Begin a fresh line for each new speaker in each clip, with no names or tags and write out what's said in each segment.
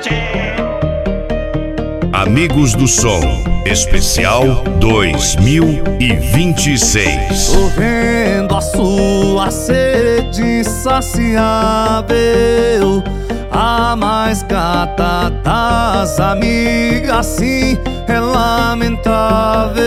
Amigos do Som, especial 2026.
Tô vendo a sua sede insaciável, a mais gata das amigas, sim, é lamentável.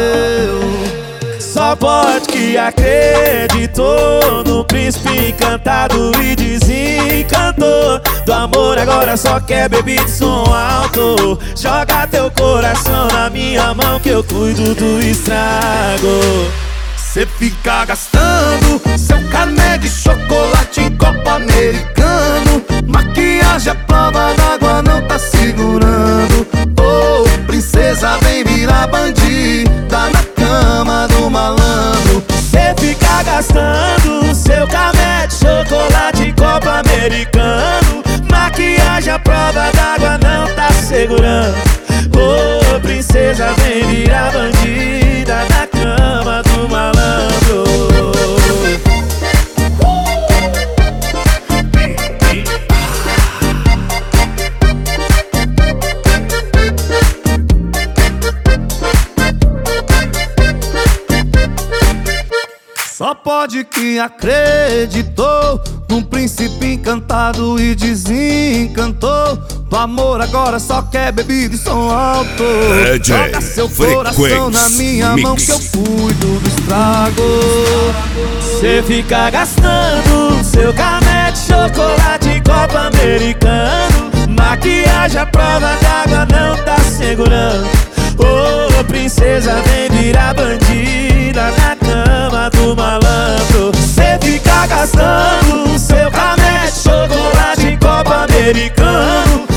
Só pode que acreditou no príncipe encantado e desencantou. Do amor agora só quer beber de som alto. Joga teu coração na minha mão que eu cuido do estrago. Cê fica gastando seu cané de chocolate em copo americano. Maquiagem à prova d'água não tá segurando. Oh, princesa, vem virar bandida na cama do malandro. Cê fica gastando seu cané de chocolate em copo americano. Maquiagem à prova d'água não tá segurando. Oh, princesa, vem virar bandida na cama do malandro. Só pode que acreditou num príncipe encantado e desencantou. Do amor agora só quer bebida e som alto. Joga seu coração na minha mão que eu cuido do estrago. Cê fica gastando seu cané de chocolate em copo americano. Maquiagem à prova d'água não tá segurando. Oh, princesa, vem virar bandida na cama do malandro. Cê fica gastando seu cané de chocolate em copo americano.